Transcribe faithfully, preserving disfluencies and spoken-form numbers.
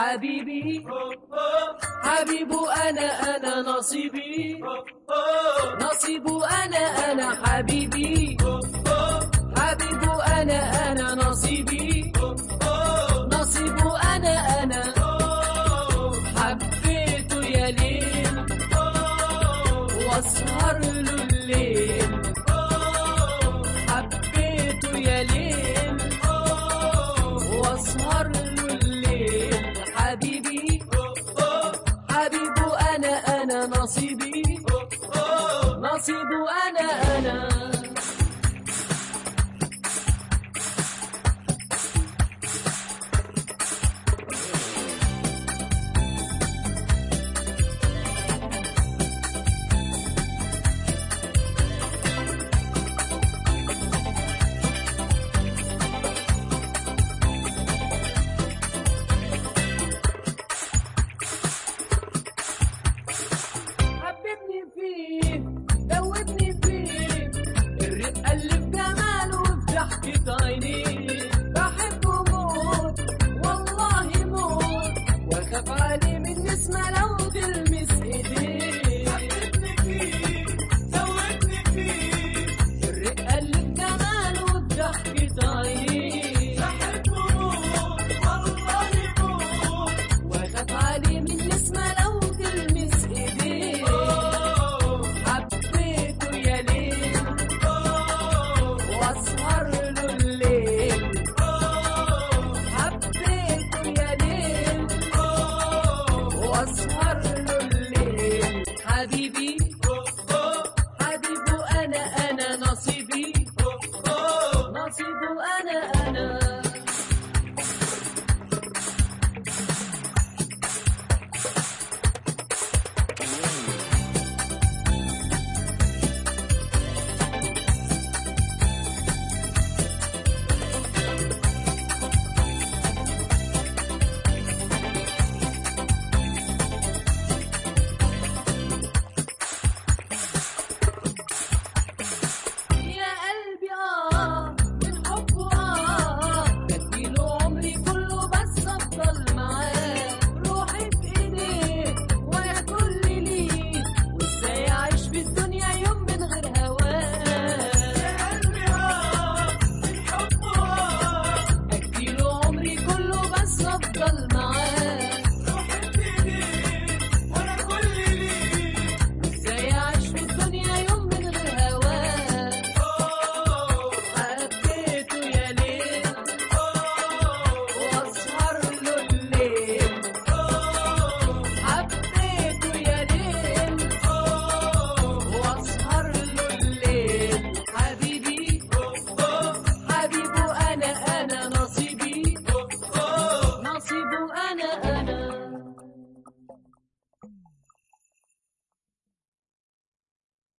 حبيبي حبيبه أنا أنا نصيبي نصيبه أنا أنا حبيبي حبيبه أنا أنا نصيبي نصيبه أنا أنا حبيته يا ليل واسهر له الليل حبيته يا ليل واسهر له الليل حبيبي حبيبه أنا أنا نصيبي نصيبه أنا أنا دوبني فيه الرقة اللي في جماله وفي ضحكة عينيه بحبه موت والله موت واخاف عليه من نسمة لو تلمس ايديه حببني فيه دوبني فيه الرقة اللي في جماله وفي ضحكة عينيه بحبه موت والله موت واخاف عليه من نسمة لو تلمس ايديه واسهر له الليل حبيته يا ليل واسهر له الليل حبيبي